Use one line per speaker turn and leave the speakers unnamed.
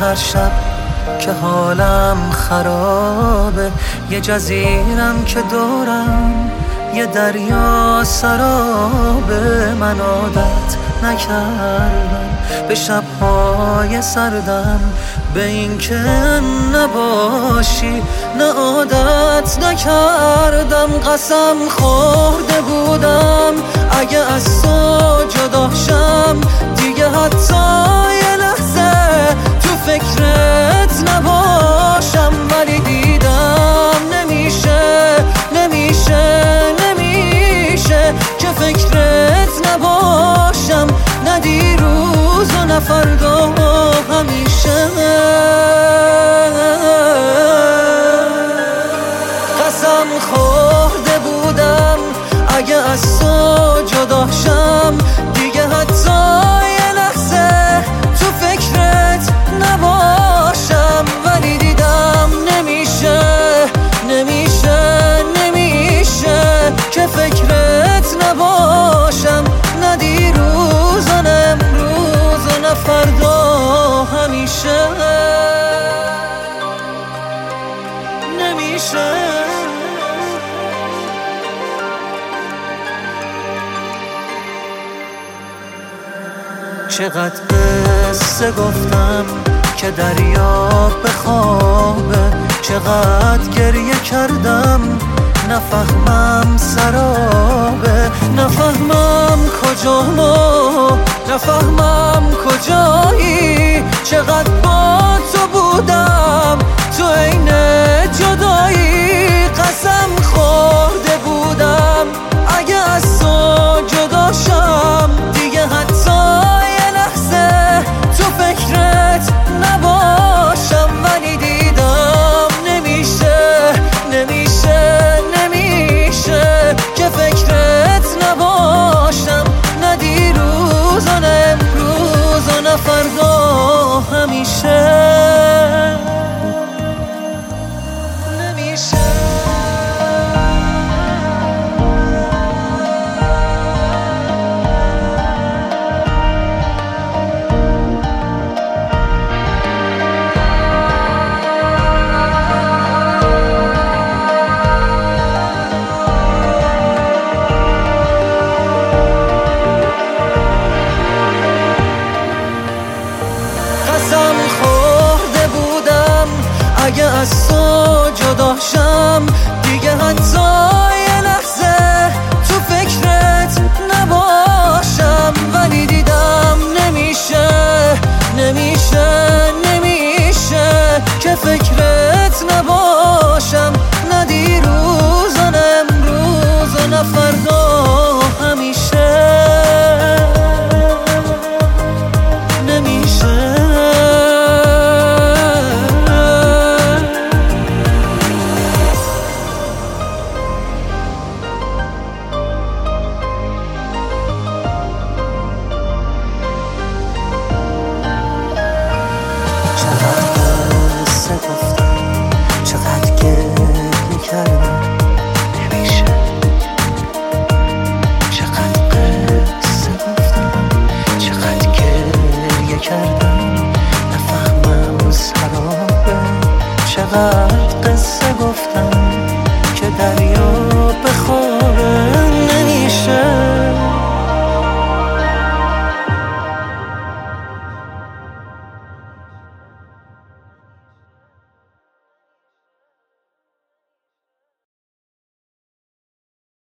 هر شب که حالم خرابه، یه جزیرم که دورم یه دریا سرابه. من عادت نکردم به شب‌های سردم، به این که نباشی نه عادت نکردم. قسم خورده بودم اگه از تو جدا شم دیگه حتی یه لحظه تو فکرت نباشم، ولی دیدم نمیشه که فکرت نباشم، نه دیروز و نه فردا، همیشه. قسم خورده بودم اگه از تو جدا شم دیگه حتی یه لحظه تو فکرت نباشم، ولی دیدم نمیشه که فکرت نباشم، نه دیروز و نه امروز و نه فردا، همیشه. نمیشه. چقدر قصه گفتم که دریا بخوابه، چقدر گریه کردم نفهمم سرابه، نفهمم کجامو، نفهمم کجایی. چقدر با تو بودم تو عین جدایی، قسم خورده بودم اگه از تو جدا شم دیگه حتی یه لحظه تو فکرت نباشم، ولی دیدم نمیشه که فکرت نباشم، نه دیروز و نه امروز و نه فردا، همیشه. قسم خورده بودم اگه از تو جدا شم دیگه حتی یه لحظه تو فکرت نباشم، ولی دیدم نمیشه که فکرت نباشم، نه دیروز و نه امروز و نه فردا، همیشه. چقدر گریه کردم نمیشه، چقدر قصه گفتم چقدر گریه کردم نفهمم سرابه، چقدر قصه گفتم که دریا